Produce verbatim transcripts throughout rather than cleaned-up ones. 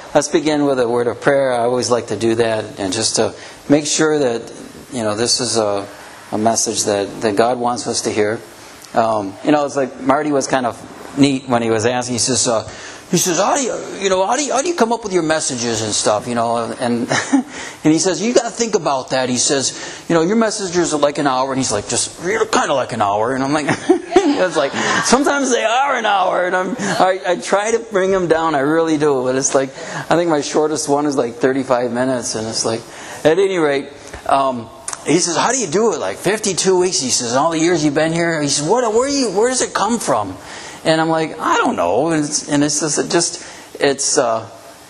let's begin with a word of prayer. I always like to do that, and just to make sure that, you know, this is a, a message that, that God wants us to hear. Um, you know, it's like Marty was kind of neat when he was asking. He says, uh, he says, how do you, you know, how do you, how do you come up with your messages and stuff, you know? And and he says, you got to think about that. He says, you know, your messages are like an hour, and he's like, just you're kind of like an hour, and I'm like, it's like sometimes they are an hour, and I'm I, I try to bring them down. I really do, but it's like I think my shortest one is like thirty-five minutes, and it's like, at any rate. Um, He says, how do you do it? Like fifty-two weeks. He says, all the years you've been here. He says, what, where, you, where does it come from? And I'm like, I don't know. And it's, and it's just, it just, it's, uh,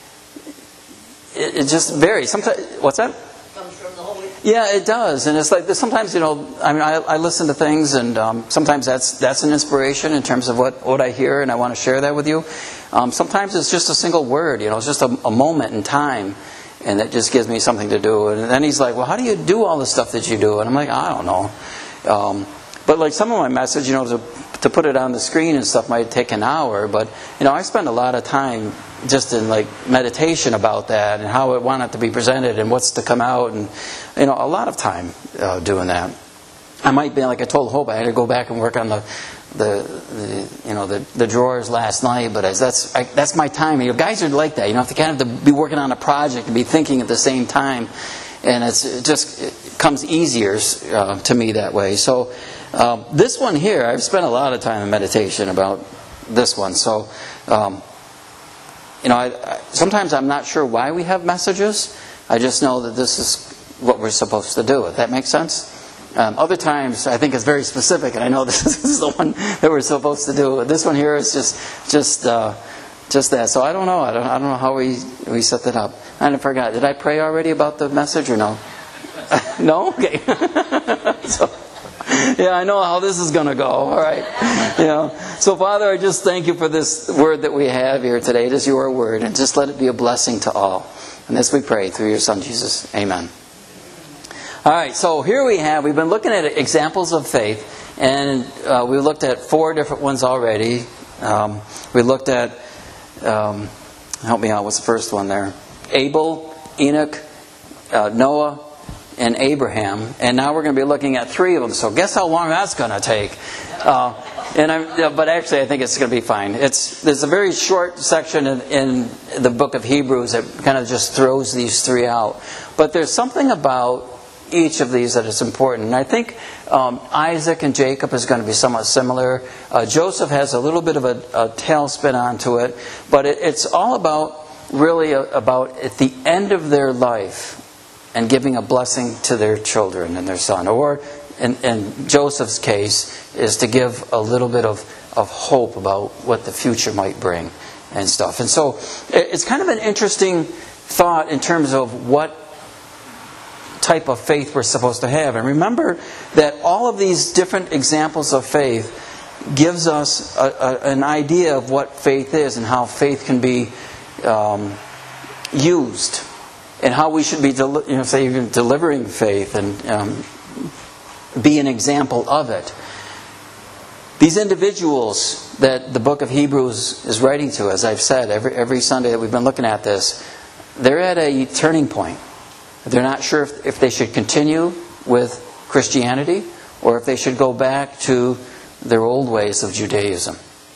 it, it just varies. Sometimes, what's that? Comes from the Holy Spirit. Yeah, it does. And it's like, sometimes, you know, I mean, I, I listen to things, and um, sometimes that's that's an inspiration in terms of what, what I hear, and I want to share that with you. Um, sometimes it's just a single word, you know, it's just a, a moment in time. And it just gives me something to do. And then he's like, well, how do you do all the stuff that you do? And I'm like, I don't know. Um, but like some of my message, you know, to, to put it on the screen and stuff might take an hour. But, you know, I spend a lot of time just in like meditation about that and how I want it to be presented and what's to come out. And, you know, a lot of time uh, doing that. I might be, like I told Hope, I had to go back and work on the, the, the you know, the, the drawers last night, but as that's I, that's my time. You know, guys are like that. You know, if they kind of have to be working on a project and be thinking at the same time, and it's it just it comes easier uh, to me that way. So um, this one here, I've spent a lot of time in meditation about this one. So um, you know, I, I, sometimes I'm not sure why we have messages. I just know that this is what we're supposed to do. If that makes sense. Um, other times, I think it's very specific, and I know this is the one that we're supposed to do. This one here is just, just, uh, just that. So I don't know. I don't, I don't know how we we set that up. I forgot. Did I pray already about the message or no? No. Okay. So, yeah, I know how this is going to go. All right. You know. So, Father, I just thank you for this word that we have here today. It is your word, and just let it be a blessing to all. And this we pray through your Son Jesus. Amen. All right, so here we have, we've been looking at examples of faith, and uh, we looked at four different ones already. Um, we looked at, um, help me out, what's the first one there? Abel, Enoch, uh, Noah, and Abraham. And now we're going to be looking at three of them. So guess how long that's going to take. Uh, and I'm, but actually, I think it's going to be fine. It's There's a very short section in, in the book of Hebrews that kind of just throws these three out. But there's something about each of these that is important. And I think um, Isaac and Jacob is going to be somewhat similar. Uh, Joseph has a little bit of a, a tailspin onto it. But it, it's all about, really a, about at the end of their life and giving a blessing to their children and their son. Or in, in Joseph's case is to give a little bit of, of hope about what the future might bring and stuff. And so it's kind of an interesting thought in terms of what type of faith we're supposed to have. And remember that all of these different examples of faith gives us a, a, an idea of what faith is and how faith can be um, used and how we should be del- you know, say even delivering faith and um, be an example of it. These individuals that the book of Hebrews is writing to, as I've said, every, every Sunday that we've been looking at this, they're at a turning point. They're not sure if, if they should continue with Christianity or if they should go back to their old ways of Judaism.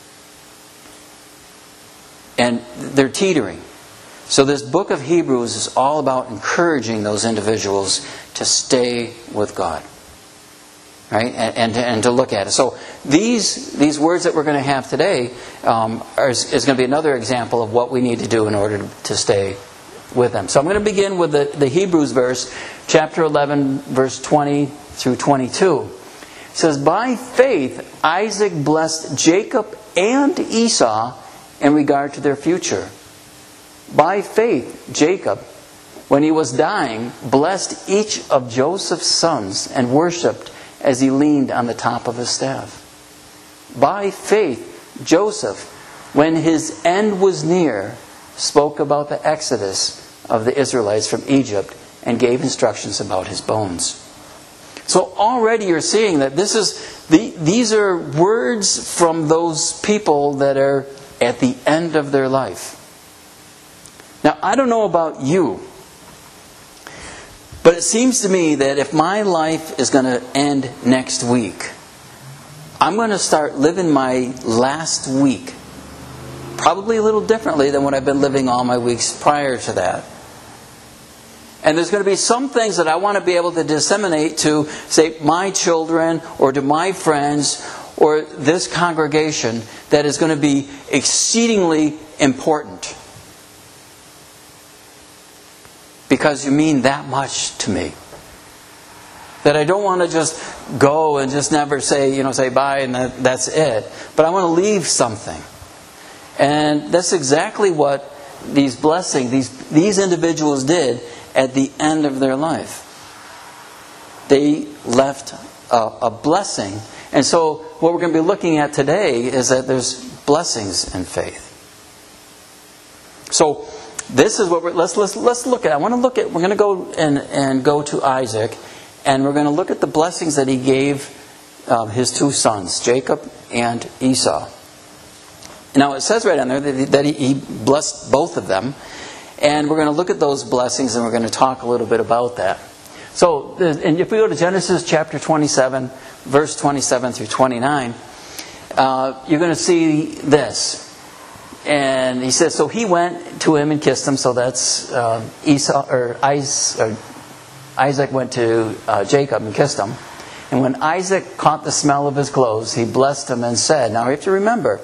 And they're teetering. So this book of Hebrews is all about encouraging those individuals to stay with God. Right? And, and, and to look at it. So these these words that we're going to have today um, are, is, is going to be another example of what we need to do in order to, to stay with them. So I'm going to begin with the, the Hebrews verse, chapter eleven, verse twenty through twenty-two. It says, by faith Isaac blessed Jacob and Esau in regard to their future. By faith Jacob, when he was dying, blessed each of Joseph's sons and worshipped as he leaned on the top of his staff. By faith Joseph, when his end was near, spoke about the exodus of the Israelites from Egypt and gave instructions about his bones. So already you're seeing that this is the, these are words from those people that are at the end of their life. Now, I don't know about you, but it seems to me that if my life is going to end next week, I'm going to start living my last week probably a little differently than what I've been living all my weeks prior to that. And there's going to be some things that I want to be able to disseminate to, say, my children or to my friends or this congregation that is going to be exceedingly important. Because you mean that much to me. That I don't want to just go and just never say, you know, say bye and that, that's it. But I want to leave something. And that's exactly what these blessings, these, these individuals did at the end of their life. They left a, a blessing. And so what we're going to be looking at today is that there's blessings in faith. So this is what we're, let's, let's, let's look at. I want to look at, we're going to go and, and go to Isaac, and we're going to look at the blessings that he gave um, his two sons, Jacob and Esau. Now it says right on there that he, that he, he blessed both of them, and we're going to look at those blessings and we're going to talk a little bit about that. So, and if we go to Genesis chapter twenty-seven, verse twenty-seven through twenty-nine, uh, you're going to see this. And he says, so he went to him and kissed him. So that's uh, Esau or Isaac, Isaac went to uh, Jacob and kissed him. And when Isaac caught the smell of his clothes, he blessed him and said, now you have to remember,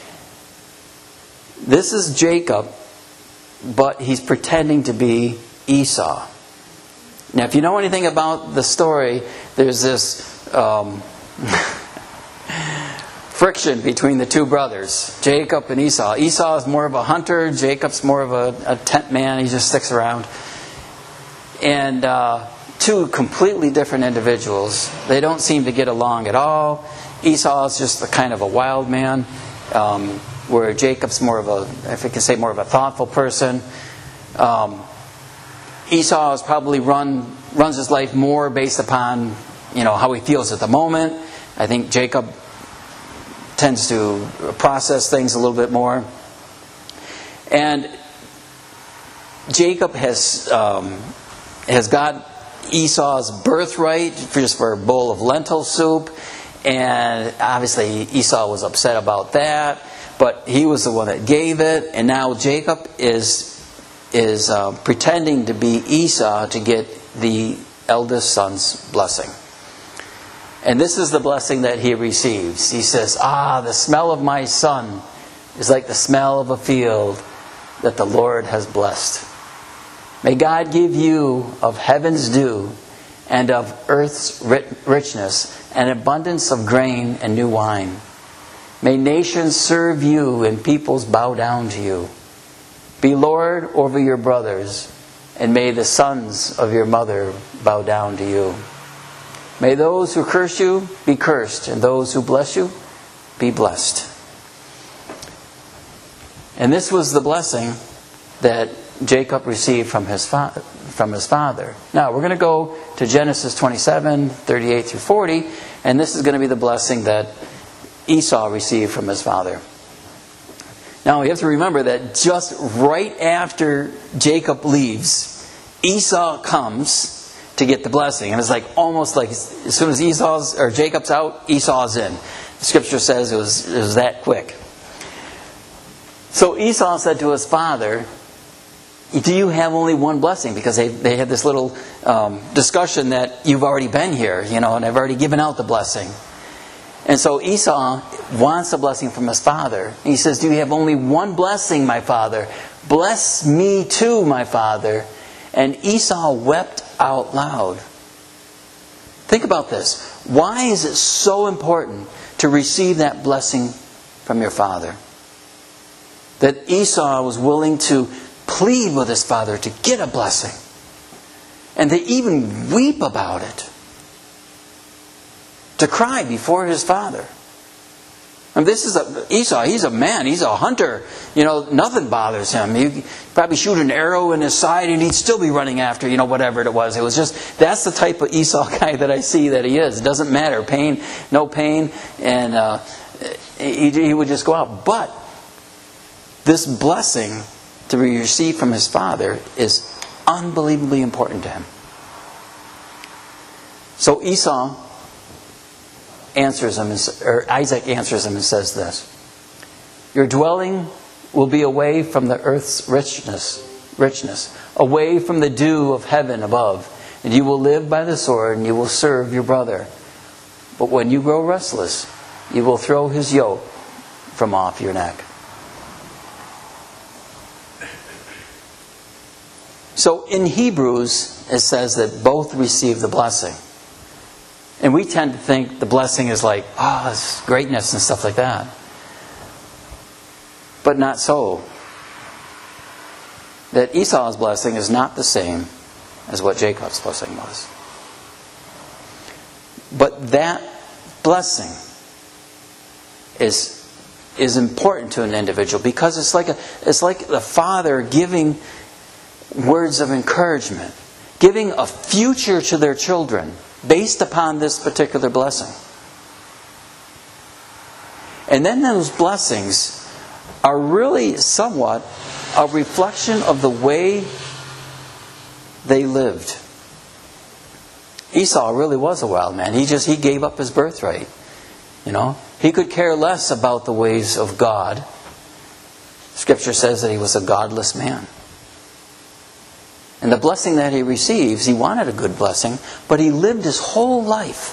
this is Jacob, but he's pretending to be Esau. Now, if you know anything about the story, there's this um, friction between the two brothers, Jacob and Esau. Esau is more of a hunter. Jacob's more of a, a tent man. He just sticks around. And uh, two completely different individuals. They don't seem to get along at all. Esau is just a kind of a wild man, um, where Jacob's more of a, if I can say, more of a thoughtful person. Um, Esau is probably run runs his life more based upon, you know, how he feels at the moment. I think Jacob tends to process things a little bit more. And Jacob has um, has got Esau's birthright for just for a bowl of lentil soup, and obviously Esau was upset about that. But he was the one that gave it, and now Jacob is is uh, pretending to be Esau to get the eldest son's blessing. And this is the blessing that he receives. He says, ah, the smell of my son is like the smell of a field that the Lord has blessed. May God give you of heaven's dew and of earth's richness an abundance of grain and new wine. May nations serve you and peoples bow down to you. Be Lord over your brothers, and may the sons of your mother bow down to you. May those who curse you be cursed, and those who bless you be blessed. And this was the blessing that Jacob received from his fa- from his father. Now we're going to go to Genesis twenty-seven, thirty-eight through forty, and this is going to be the blessing that Esau received from his father. Now you have to remember that just right after Jacob leaves, Esau comes to get the blessing. And it's like almost like as soon as Esau's or Jacob's out, Esau's in. The scripture says it was, it was that quick. So Esau said to his father, do you have only one blessing? Because they, they had this little um, discussion that you've already been here, you know, and I've already given out the blessing. And so Esau wants a blessing from his father. He says, do you have only one blessing, my father? Bless me too, my father. And Esau wept out loud. Think about this. Why is it so important to receive that blessing from your father? That Esau was willing to plead with his father to get a blessing. And to even weep about it. To cry before his father. And this is a, Esau, he's a man, he's a hunter. You know, nothing bothers him. He'd probably shoot an arrow in his side and he'd still be running after, you know, whatever it was. It was just, that's the type of Esau guy that I see that he is. It doesn't matter. Pain, no pain. And uh, he, he would just go out. But this blessing to be received from his father is unbelievably important to him. So Esau answers him, or Isaac answers him and says this: "Your dwelling will be away from the earth's richness, richness, away from the dew of heaven above, and you will live by the sword, and you will serve your brother. But when you grow restless, you will throw his yoke from off your neck." So in Hebrews, it says that both receive the blessing. And we tend to think the blessing is like, oh, it's greatness and stuff like that. But not so. That Esau's blessing is not the same as what Jacob's blessing was. But that blessing is is important to an individual because it's like a it's like the father giving words of encouragement, giving a future to their children based upon this particular blessing. And then those blessings are really somewhat a reflection of the way they lived. Esau really was a wild man. He just he gave up his birthright. You know, he could care less about the ways of God. Scripture says that he was a godless man. And the blessing that he receives, he wanted a good blessing, but he lived his whole life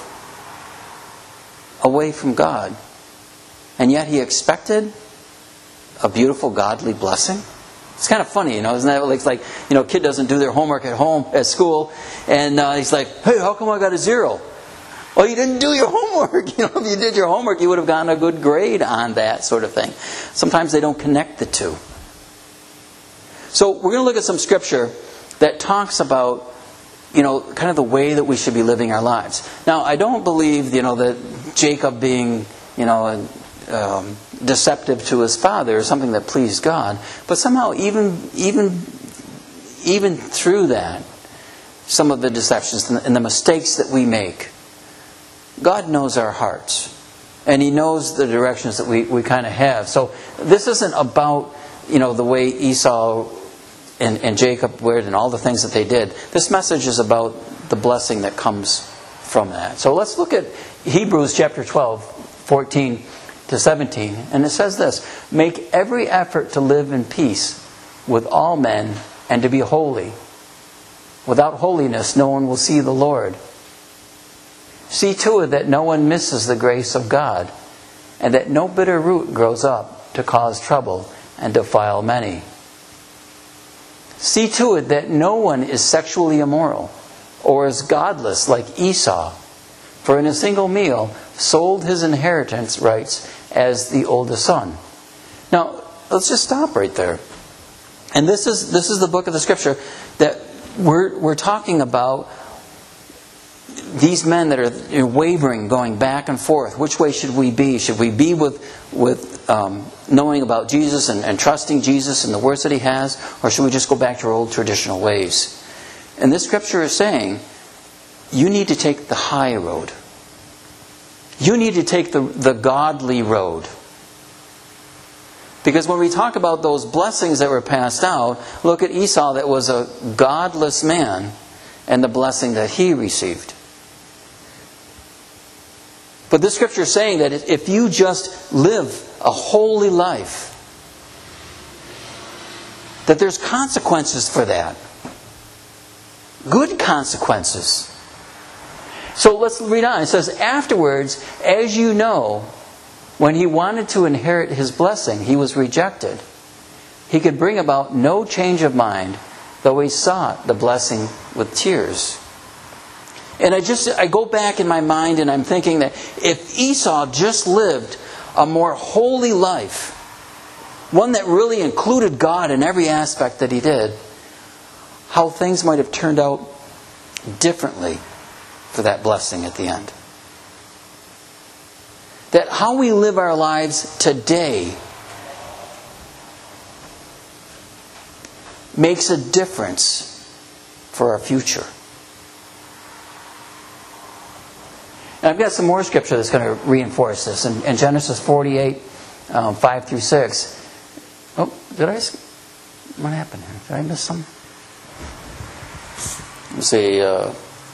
away from God. And yet he expected a beautiful, godly blessing. It's kind of funny, you know, isn't that like, like you know, a kid doesn't do their homework at home, at school, and uh, he's like, hey, how come I got a zero? Well, you didn't do your homework. You know, if you did your homework, you would have gotten a good grade on that sort of thing. Sometimes they don't connect the two. So we're going to look at some scripture that talks about, you know, kind of the way that we should be living our lives. Now, I don't believe, you know, that Jacob being, you know, um, deceptive to his father is something that pleased God. But somehow, even even even through that, some of the deceptions and the mistakes that we make, God knows our hearts. And He knows the directions that we, we kind of have. So this isn't about, you know, the way Esau and, and Jacob were and all the things that they did. This message is about the blessing that comes from that. So let's look at Hebrews chapter twelve, fourteen to seventeen. And it says this: "Make every effort to live in peace with all men and to be holy. Without holiness no one will see the Lord. See to it that no one misses the grace of God, and that no bitter root grows up to cause trouble and defile many. See to it that no one is sexually immoral, or is godless like Esau, for in a single meal sold his inheritance rights as the oldest son." Now, let's just stop right there. And this is this is the book of the Scripture that we're we're talking about. These men that are wavering, going back and forth. Which way should we be? Should we be with with um, knowing about Jesus and, and trusting Jesus and the words that He has? Or should we just go back to our old traditional ways? And this scripture is saying, you need to take the high road. You need to take the, the godly road. Because when we talk about those blessings that were passed out, look at Esau, that was a godless man, and the blessing that he received. But this scripture is saying that if you just live a holy life, that there's consequences for that. Good consequences. So let's read on. It says, "Afterwards, as you know, when he wanted to inherit his blessing, he was rejected. He could bring about no change of mind, though he sought the blessing with tears." And I just I go back in my mind and I'm thinking that if Esau just lived a more holy life, one that really included God in every aspect that he did, how things might have turned out differently for that blessing at the end. That how we live our lives today makes a difference for our future. And I've got some more scripture that's going to reinforce this. In, in Genesis forty-eight, um, five through six. Oh, did I? what happened here? Did I miss some? Let's see. Uh,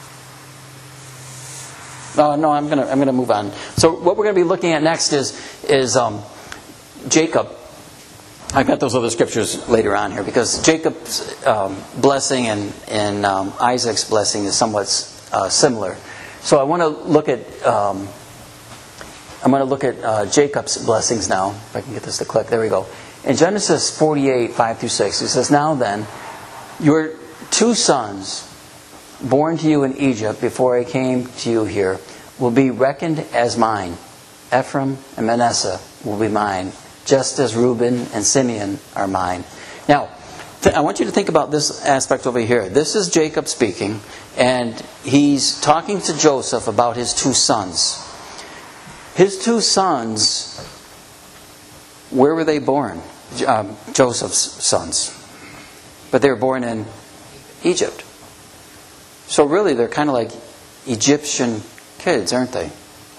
oh no, I'm gonna I'm gonna move on. So what we're gonna be looking at next is is um, Jacob. I've got those other scriptures later on here because Jacob's um, blessing and and um, Isaac's blessing is somewhat uh, similar. So I want to look at um, I'm going to look at uh, Jacob's blessings now. If I can get this to click, there we go. In Genesis forty-eight, five through six, he says, "Now then, your two sons, born to you in Egypt before I came to you here, will be reckoned as mine. Ephraim and Manasseh will be mine, just as Reuben and Simeon are mine." Now, th- I want you to think about this aspect over here. This is Jacob speaking, and he's talking to Joseph about his two sons. His two sons, where were they born? Um, Joseph's sons. But they were born in Egypt. So really, they're kind of like Egyptian kids, aren't they?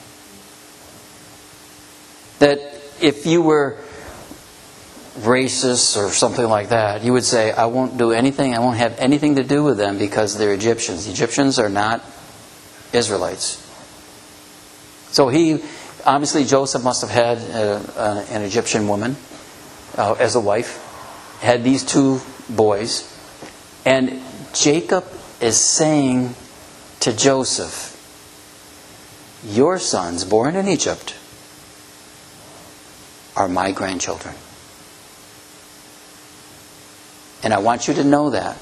That if you were racist or something like that, you would say, I won't do anything, I won't have anything to do with them because they're Egyptians. Egyptians are not Israelites. So he, obviously Joseph must have had a, a, an Egyptian woman uh, as a wife, had these two boys, and Jacob is saying to Joseph, your sons born in Egypt are my grandchildren. And I want you to know that.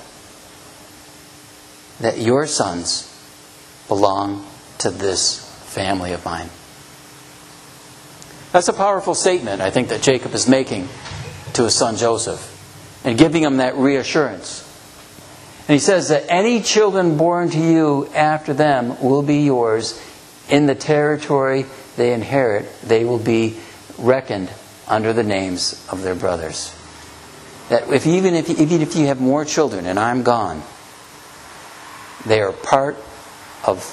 That your sons belong to this family of mine. That's a powerful statement, I think, that Jacob is making to his son Joseph. And giving him that reassurance. And he says that any children born to you after them will be yours. In the territory they inherit, they will be reckoned under the names of their brothers. That if even if even if you have more children and I'm gone, they are part of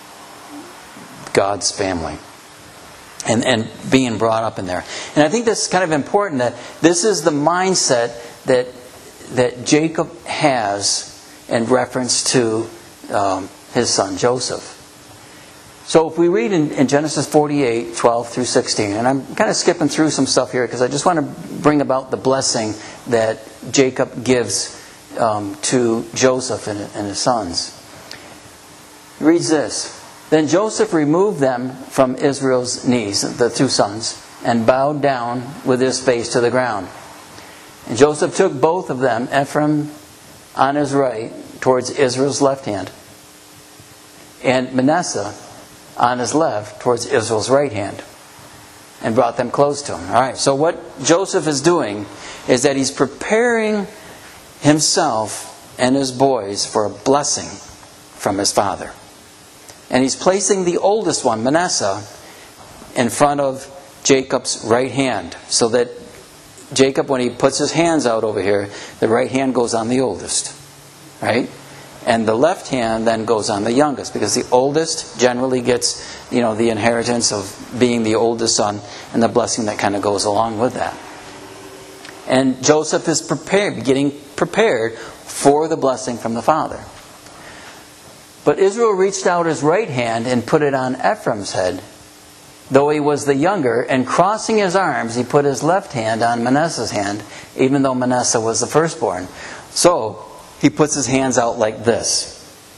God's family. And and being brought up in there. And I think that's kind of important, that this is the mindset that that Jacob has in reference to um, his son Joseph. So if we read in, in Genesis forty-eight, twelve through sixteen, and I'm kind of skipping through some stuff here because I just want to bring about the blessing that Jacob gives um, to Joseph and, and his sons. He reads this. Then Joseph removed them from Israel's knees, the two sons, and bowed down with his face to the ground. And Joseph took both of them, Ephraim on his right, towards Israel's left hand, and Manasseh on his left, towards Israel's right hand, and brought them close to him. All right, so what Joseph is doing is that he's preparing himself and his boys for a blessing from his father. And he's placing the oldest one, Manasseh, in front of Jacob's right hand, so that Jacob, when he puts his hands out over here, the right hand goes on the oldest, right? And the left hand then goes on the youngest, because the oldest generally gets, you know, the inheritance of being the oldest son and the blessing that kind of goes along with that. And Joseph is prepared, getting prepared for the blessing from the father. But Israel reached out his right hand and put it on Ephraim's head, though he was the younger, and crossing his arms, he put his left hand on Manasseh's hand, even though Manasseh was the firstborn. So, he puts his hands out like this.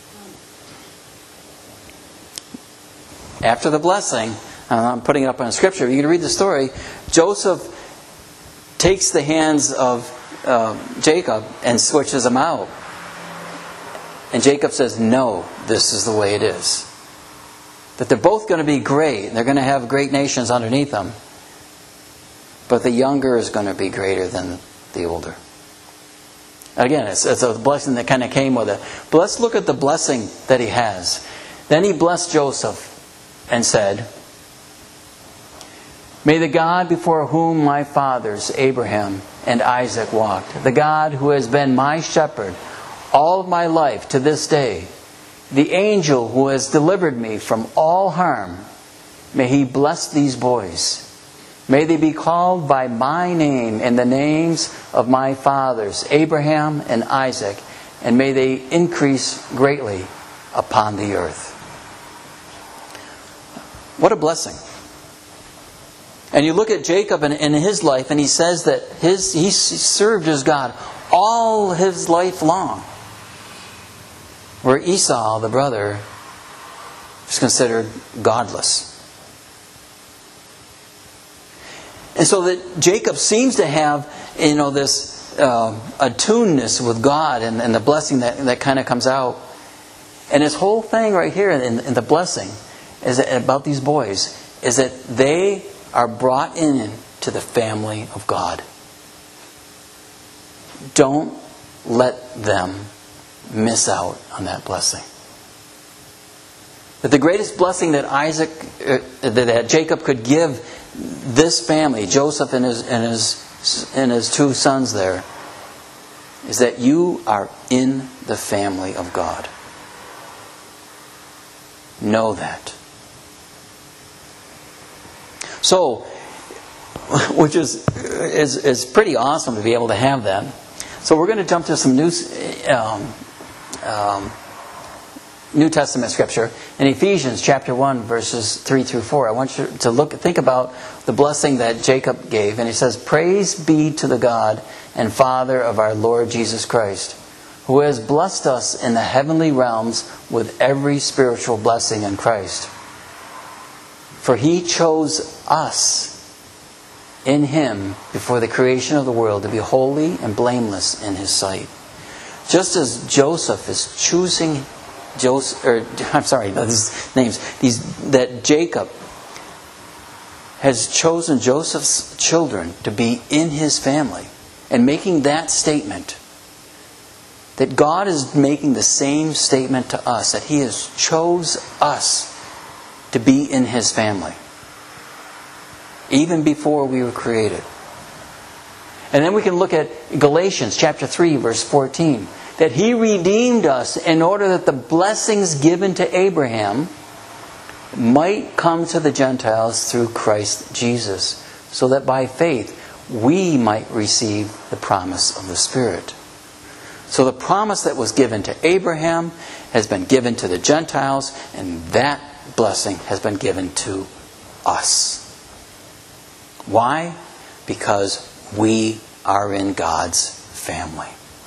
After the blessing, I'm putting it up on a scripture, you can read the story, Joseph takes the hands of uh, Jacob and switches them out. And Jacob says, no, this is the way it is. That they're both going to be great. They're going to have great nations underneath them. But the younger is going to be greater than the older. Again, it's, it's a blessing that kind of came with it. But let's look at the blessing that he has. Then he blessed Joseph and said, may the God before whom my fathers, Abraham and Isaac, walked, the God who has been my shepherd all of my life to this day, the angel who has delivered me from all harm, may he bless these boys. May they be called by my name and the names of my fathers, Abraham and Isaac, and may they increase greatly upon the earth. What a blessing. And you look at Jacob and in his life, and he says that his he served his God all his life long. Where Esau, the brother, is considered godless. And so that Jacob seems to have, you know, this uh, attuneness with God and, and the blessing that, that kind of comes out. And his whole thing right here in, in the blessing is that, about these boys is that they are brought in to the family of God. Don't let them miss out on that blessing. That the greatest blessing that Isaac, uh, that Jacob could give this family, Joseph and his and his and his two sons there, is that you are in the family of God. Know that. So, which is, is is pretty awesome to be able to have that. So we're going to jump to some new um, um, New Testament scripture in Ephesians chapter one, verses three through four. I want you to look, think about the blessing that Jacob gave, and he says, "Praise be to the God and Father of our Lord Jesus Christ, who has blessed us in the heavenly realms with every spiritual blessing in Christ. For He chose us in Him before the creation of the world to be holy and blameless in His sight." Just as Joseph is choosing Joseph, or I'm sorry, no, these names, these that Jacob has chosen Joseph's children to be in his family, and making that statement, that God is making the same statement to us, that He has chose us to be in His family, even before we were created. And then we can look at Galatians chapter three, verse fourteen. That He redeemed us in order that the blessings given to Abraham might come to the Gentiles through Christ Jesus, so that by faith we might receive the promise of the Spirit. So the promise that was given to Abraham has been given to the Gentiles, and that blessing has been given to us. Why? Because we are in God's family.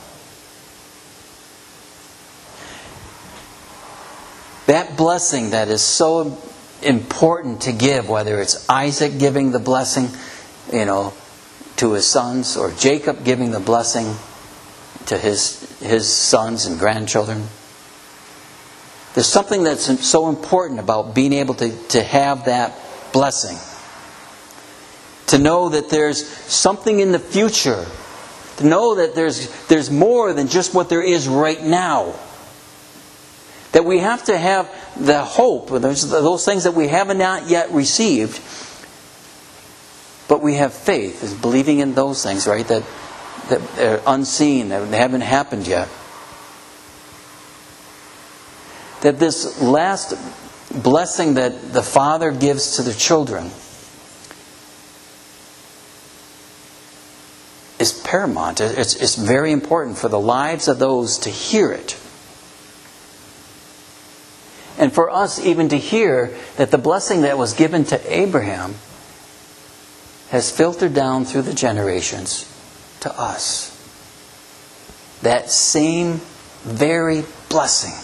That blessing that is so important to give, whether it's Isaac giving the blessing, you know, to his sons, or Jacob giving the blessing to his his sons and grandchildren. There's something that's so important about being able to, to have that blessing. To know that there's something in the future. To know that there's there's more than just what there is right now. That we have to have the hope, those things that we have not yet received, but we have faith, is believing in those things, right? That that are unseen, that haven't happened yet. That this last blessing that the Father gives to the children is paramount. It's, it's very important for the lives of those to hear it. And for us even to hear that the blessing that was given to Abraham has filtered down through the generations to us. That same very blessing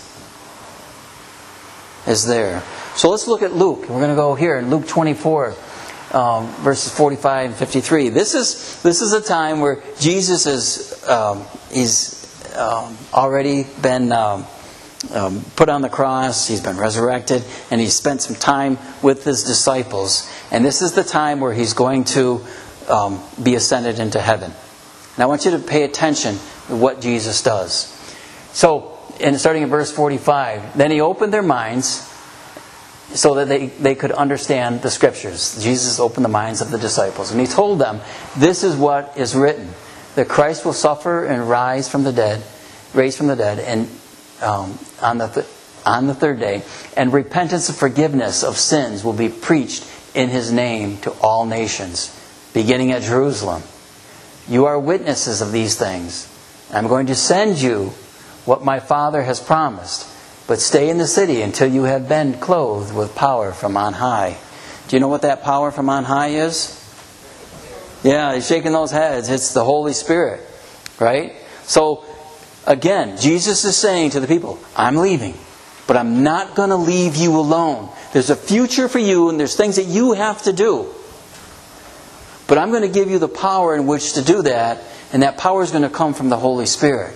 is there. So let's look at Luke. We're going to go here in Luke twenty-four, um, verses forty-five and fifty-three. This is this is a time where Jesus is um, he's um, already been um, um, put on the cross. He's been resurrected, and he's spent some time with his disciples. And this is the time where he's going to um, be ascended into heaven. And I want you to pay attention to what Jesus does. So, and starting in verse forty-five, then he opened their minds so that they, they could understand the Scriptures. Jesus opened the minds of the disciples. And he told them, this is what is written, that Christ will suffer and rise from the dead, raise from the dead, and um, on the th- on the third day, and repentance and forgiveness of sins will be preached in His name to all nations, beginning at Jerusalem. You are witnesses of these things. I'm going to send you what my Father has promised. But stay in the city until you have been clothed with power from on high. Do you know what that power from on high is? Yeah, he's shaking those heads. It's the Holy Spirit. Right? So, again, Jesus is saying to the people, I'm leaving. But I'm not going to leave you alone. There's a future for you and there's things that you have to do. But I'm going to give you the power in which to do that. And that power is going to come from the Holy Spirit.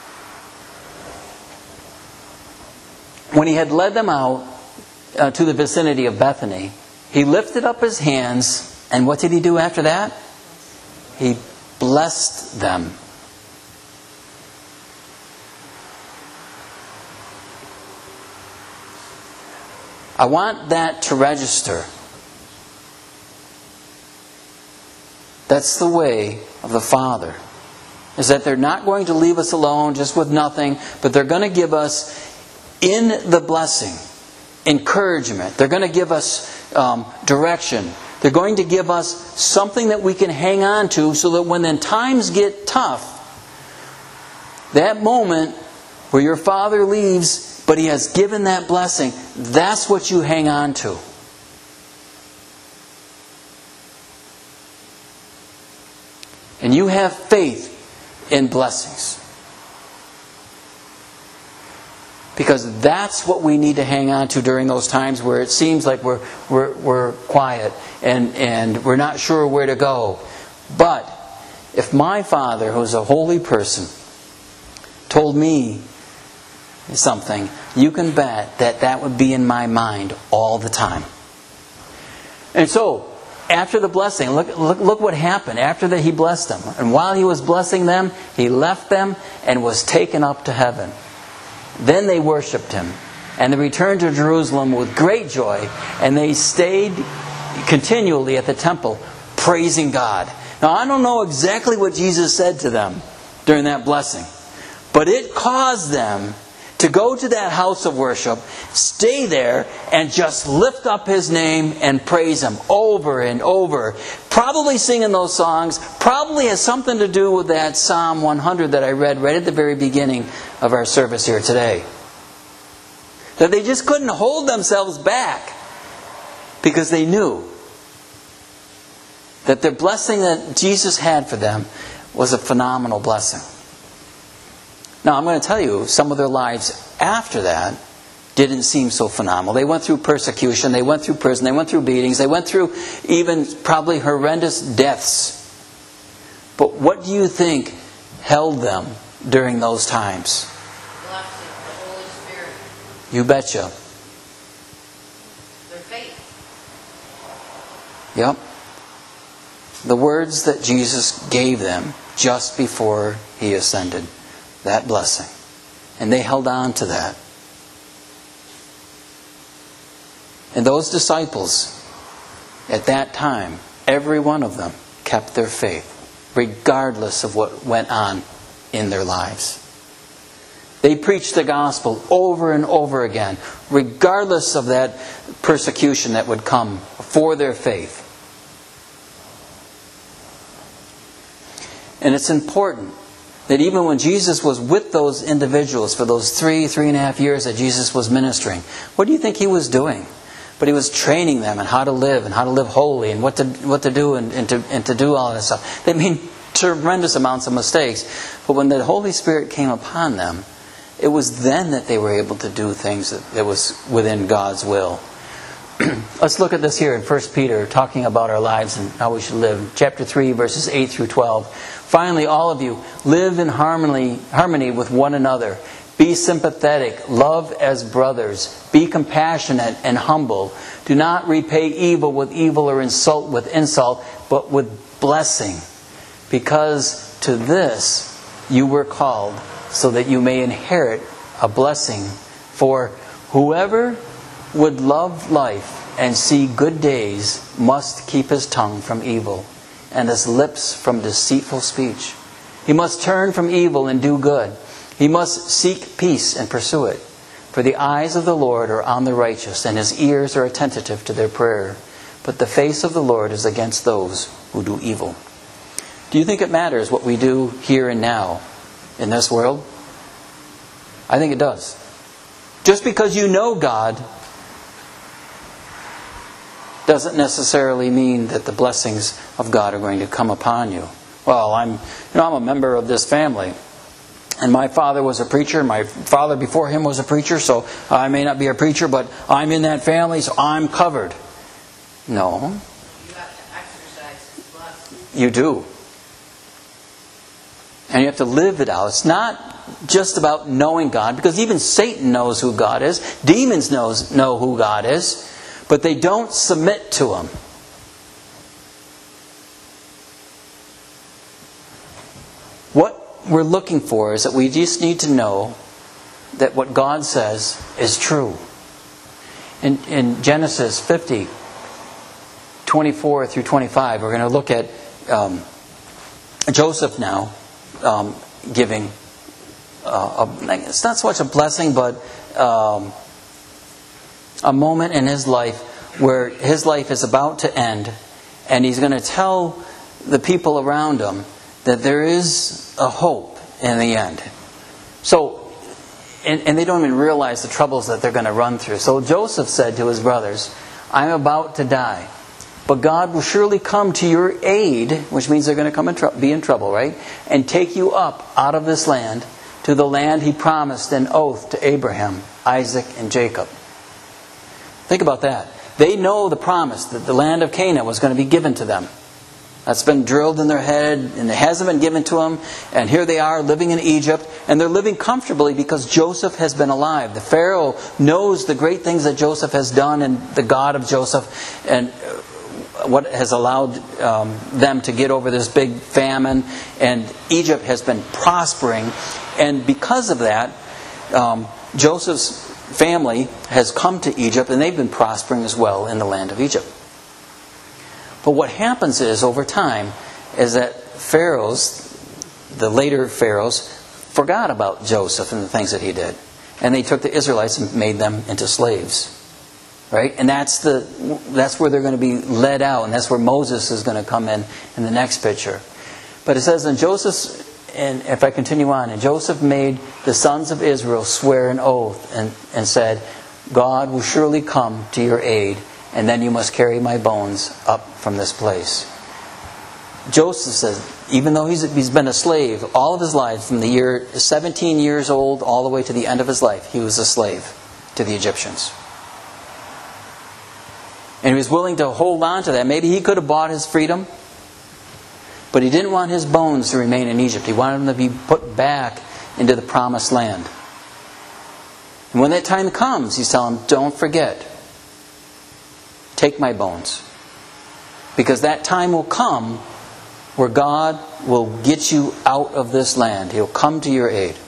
When He had led them out uh, to the vicinity of Bethany, He lifted up His hands, and what did He do after that? He blessed them. I want that to register. That's the way of the Father. Is that they're not going to leave us alone just with nothing, but they're going to give us, in the blessing, encouragement. They're going to give us um, direction. They're going to give us something that we can hang on to so that when then times get tough, that moment where your Father leaves, but He has given that blessing, that's what you hang on to. And you have faith in blessings. Because that's what we need to hang on to during those times where it seems like we're we're, we're quiet and, and we're not sure where to go. But if my Father, who's a holy person, told me something, you can bet that that would be in my mind all the time. And so, after the blessing, look, look, look what happened after that He blessed them. And while He was blessing them, He left them and was taken up to heaven. Then they worshipped Him. And they returned to Jerusalem with great joy. And they stayed continually at the temple, praising God. Now, I don't know exactly what Jesus said to them during that blessing. But it caused them to go to that house of worship, stay there, and just lift up His name and praise Him over and over. Probably singing those songs. Probably has something to do with that Psalm one hundred that I read right at the very beginning of our service here today. That they just couldn't hold themselves back because they knew that the blessing that Jesus had for them was a phenomenal blessing. Now, I'm going to tell you, some of their lives after that didn't seem so phenomenal. They went through persecution, they went through prison, they went through beatings, they went through even probably horrendous deaths. But what do you think held them during those times? Blessing, the Holy Spirit. You betcha. Their faith. Yep. The words that Jesus gave them just before He ascended. That blessing. And they held on to that. And those disciples, at that time, every one of them kept their faith, regardless of what went on in their lives. They preached the gospel over and over again, regardless of that persecution that would come for their faith. And it's important that even when Jesus was with those individuals for those three, three and a half years that Jesus was ministering, what do you think He was doing? But He was training them in how to live and how to live holy and what to what to do and, and to and to do all that stuff. They made tremendous amounts of mistakes. But when the Holy Spirit came upon them, it was then that they were able to do things that, that was within God's will. Let's look at this here in First Peter, talking about our lives and how we should live. Chapter three, verses eight through twelve. Finally, all of you, live in harmony, harmony with one another. Be sympathetic. Love as brothers. Be compassionate and humble. Do not repay evil with evil or insult with insult, but with blessing. Because to this you were called, so that you may inherit a blessing. For whoever would love life and see good days must keep his tongue from evil and his lips from deceitful speech. He must turn from evil and do good. He must seek peace and pursue it. For the eyes of the Lord are on the righteous, and His ears are attentive to their prayer. but the face of the Lord is against those who do evil. Do you think it matters what we do here and now in this world? I think it does. Just because you know God doesn't necessarily mean that the blessings of God are going to come upon you. Well, I'm, you know, I'm a member of this family, and my father was a preacher. My father before him was a preacher, so I may not be a preacher, but I'm in that family, so I'm covered. No. You have to exercise His blessing. You do. And you have to live it out. It's not just about knowing God, because even Satan knows who God is. Demons knows know who God is, but they don't submit to Him. What we're looking for is that we just need to know that what God says is true. In, in Genesis fifty, twenty-four through twenty-five, we're going to look at um, Joseph now um, giving, uh, a, it's not so much a blessing, but um, a moment in his life where his life is about to end, and he's going to tell the people around him that there is a hope in the end. So, and, and they don't even realize the troubles that they're going to run through. So Joseph said to his brothers, I'm about to die, but God will surely come to your aid, which means they're going to come and tr- be in trouble, right? And take you up out of this land to the land He promised an oath to Abraham, Isaac, and Jacob. Think about that. They know the promise that the land of Canaan was going to be given to them. That's been drilled in their head, and it hasn't been given to them. And here they are living in Egypt, and they're living comfortably because Joseph has been alive. The Pharaoh knows the great things that Joseph has done, and the God of Joseph, and what has allowed um, them to get over this big famine. And Egypt has been prospering. And because of that, um, Joseph's family has come to Egypt, and they've been prospering as well in the land of Egypt. But what happens is, over time, is that pharaohs, the later pharaohs, forgot about Joseph and the things that he did. And they took the Israelites and made them into slaves. Right? And that's the that's where they're going to be led out, and that's where Moses is going to come in in the next picture. But it says, and Joseph, and if I continue on, and Joseph made the sons of Israel swear an oath and, and said, God will surely come to your aid, and then you must carry my bones up from this place. Joseph says, even though he's, he's been a slave all of his life, from the year seventeen years old all the way to the end of his life, he was a slave to the Egyptians. And he was willing to hold on to that. Maybe he could have bought his freedom, but he didn't want his bones to remain in Egypt. He wanted them to be put back into the promised land. And when that time comes, he's telling them, don't forget, take my bones. Because that time will come where God will get you out of this land. He'll come to your aid.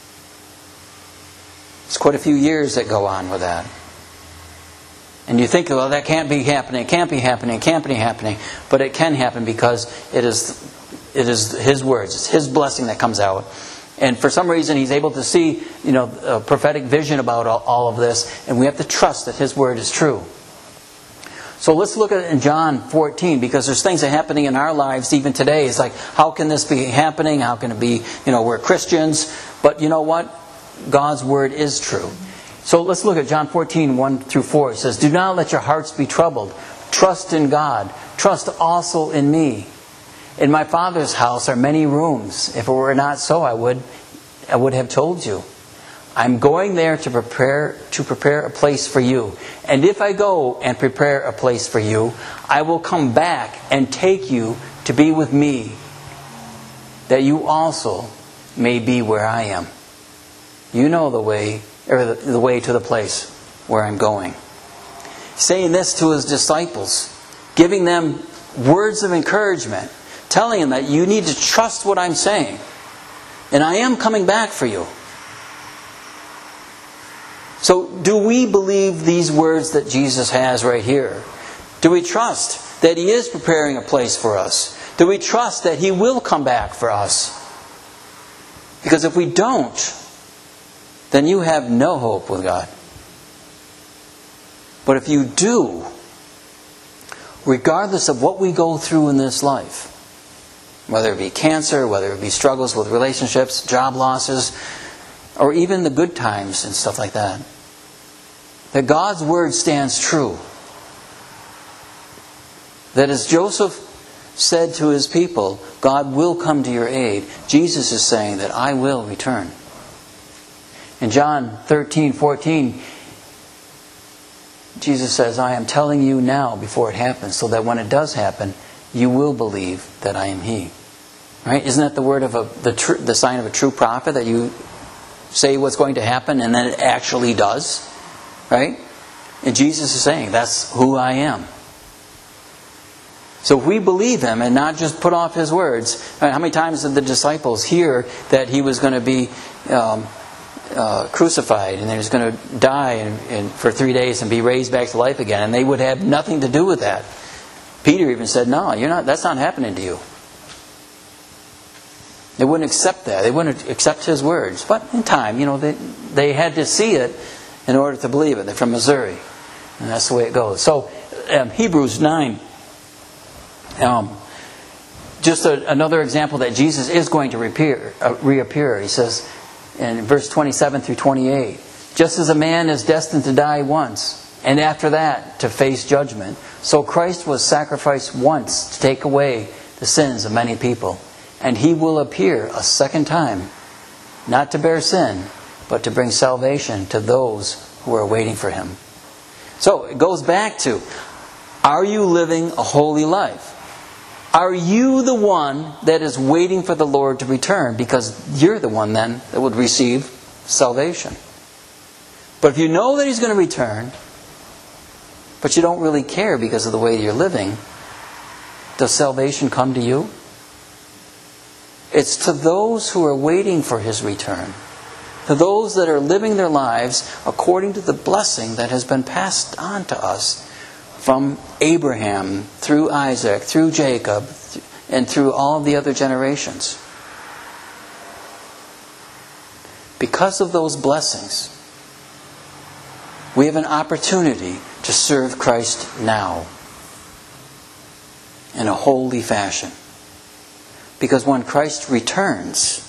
It's quite a few years that go on with that. And you think, well, that can't be happening, it can't be happening, it can't be happening. But it can happen because it is it is His words, it's His blessing that comes out. And for some reason, He's able to see, you know, a prophetic vision about all, all of this. And we have to trust that His word is true. So let's look at it in John fourteen, because there's things that are happening in our lives even today. It's like, how can this be happening? How can it be, you know, we're Christians. But you know what? God's word is true. So let's look at John fourteen, one through four. It says, do not let your hearts be troubled. Trust in God. Trust also in me. In my Father's house are many rooms. If it were not so, I would, I would have told you. I'm going there to prepare to prepare a place for you. And if I go and prepare a place for you, I will come back and take you to be with me, that you also may be where I am. You know the way, or the, the way to the place where I'm going. Saying this to His disciples, giving them words of encouragement, telling them that you need to trust what I'm saying. And I am coming back for you. So, do we believe these words that Jesus has right here? Do we trust that He is preparing a place for us? Do we trust that He will come back for us? Because if we don't, then you have no hope with God. But if you do, regardless of what we go through in this life, whether it be cancer, whether it be struggles with relationships, job losses, or even the good times and stuff like that, that God's Word stands true. That as Joseph said to his people, God will come to your aid, Jesus is saying that I will return. In John thirteen fourteen, Jesus says, I am telling you now before it happens, so that when it does happen, you will believe that I am He. Right? Isn't that the word of a, the tr- the sign of a true prophet, that you say what's going to happen and then it actually does? Right? And Jesus is saying, that's who I am. So if we believe Him and not just put off His words, right, how many times did the disciples hear that He was going to be um, uh, crucified and He was going to die and, and for three days and be raised back to life again, and they would have nothing to do with that? Peter even said, no, you're not. That's not happening to you. They wouldn't accept that. They wouldn't accept His words. But in time, you know, they, they had to see it in order to believe it. They're from Missouri. And that's the way it goes. So, um, Hebrews nine. Um, just a, another example that Jesus is going to reappear, uh, reappear. He says in verse twenty-seven through twenty-eight, just as a man is destined to die once, and after that to face judgment, so Christ was sacrificed once to take away the sins of many people. And He will appear a second time, not to bear sin, but to bring salvation to those who are waiting for Him. So it goes back to, are you living a holy life? Are you the one that is waiting for the Lord to return? Because you're the one then that would receive salvation. But if you know that He's going to return, but you don't really care because of the way you're living, does salvation come to you? It's to those who are waiting for His return, to those that are living their lives according to the blessing that has been passed on to us from Abraham, through Isaac, through Jacob, and through all the other generations. Because of those blessings, we have an opportunity to serve Christ now in a holy fashion. Because when Christ returns,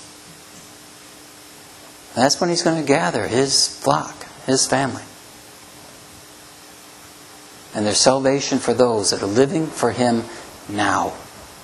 that's when He's going to gather His flock, His family. And there's salvation for those that are living for Him now.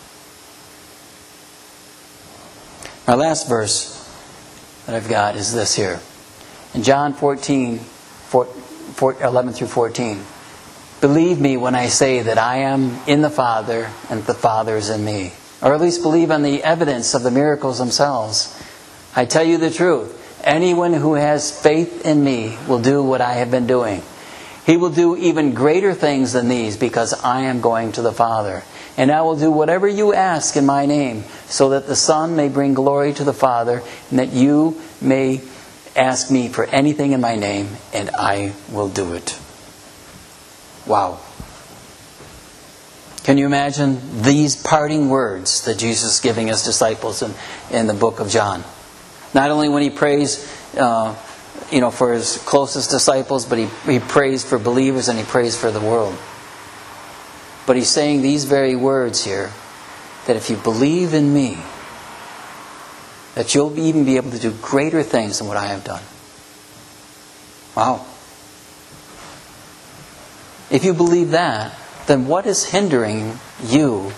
My last verse that I've got is this here. In John fourteen, eleven through fourteen. Believe me when I say that I am in the Father and the Father is in me. Or at least believe on the evidence of the miracles themselves. I tell you the truth. Anyone who has faith in me will do what I have been doing. He will do even greater things than these, because I am going to the Father. And I will do whatever you ask in my name, so that the Son may bring glory to the Father, and that you may ask me for anything in my name, and I will do it. Wow. Can you imagine these parting words that Jesus is giving His disciples in, in the book of John? Not only when He prays uh, you know, for His closest disciples, but he, he prays for believers and He prays for the world. But He's saying these very words here, that if you believe in me, that you'll even be able to do greater things than what I have done. Wow. If you believe that, then what is hindering you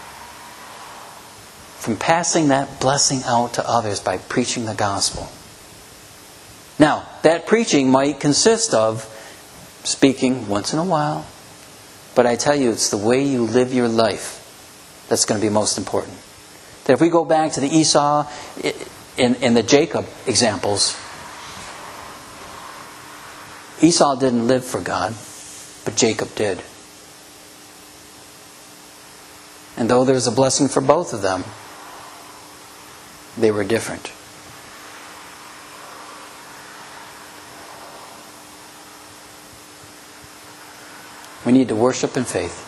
from passing that blessing out to others by preaching the gospel? Now, that preaching might consist of speaking once in a while, but I tell you, it's the way you live your life that's going to be most important. That if we go back to the Esau and, and the Jacob examples, Esau didn't live for God, but Jacob did. And though there's a blessing for both of them, they were different. We need to worship in faith.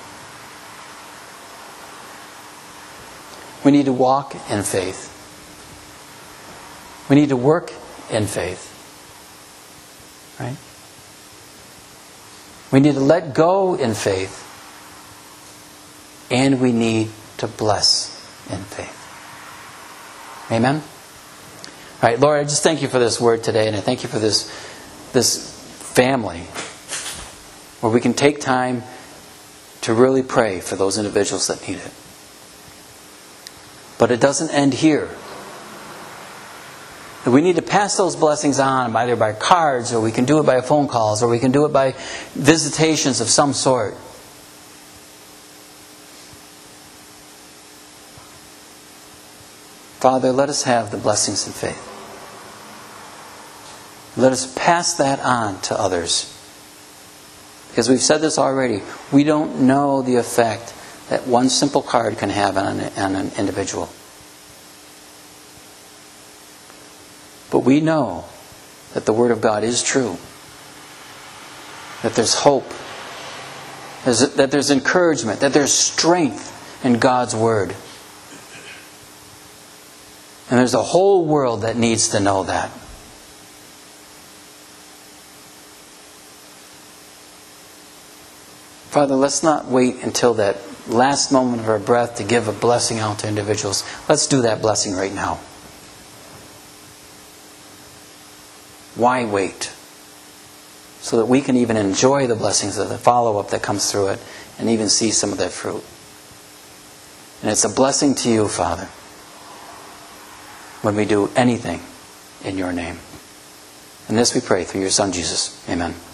We need to walk in faith. We need to work in faith. Right? We need to let go in faith. and we need to bless in faith. Amen? All right, Lord, I just thank you for this word today, and I thank you for this, this family where we can take time to really pray for those individuals that need it. But it doesn't end here. We need to pass those blessings on either by cards, or we can do it by phone calls, or we can do it by visitations of some sort. Father, let us have the blessings in faith. Let us pass that on to others. Because we've said this already, we don't know the effect that one simple card can have on an, on an individual. But we know that the Word of God is true. That there's hope. There's, that there's encouragement. That there's strength in God's Word. And there's a whole world that needs to know that. Father, let's not wait until that last moment of our breath to give a blessing out to individuals. Let's do that blessing right now. Why wait? So that we can even enjoy the blessings of the follow-up that comes through it and even see some of that fruit. And it's a blessing to you, Father, when we do anything in your name. And this we pray through your Son, Jesus. Amen.